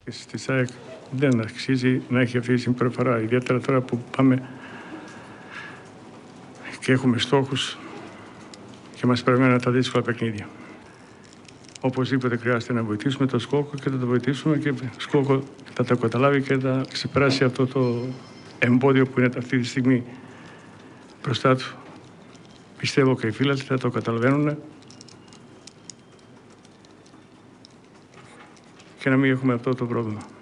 διοίκηση της ΑΕΚ δεν αξίζει να έχει αυτή τη συμπεριφορά. Ιδιαίτερα τώρα που πάμε και έχουμε στόχους και μας περιμένουν τα δύσκολα παιχνίδια. Οπωσδήποτε χρειάζεται να βοηθήσουμε τον Σκόκο και θα το βοηθήσουμε και ο Σκόκο θα το καταλάβει και θα ξεπεράσει αυτό το εμπόδιο που είναι αυτή τη στιγμή μπροστά του. Πιστεύω και οι φίλοι θα το καταλαβαίνουν και να μην έχουμε αυτό το πρόβλημα.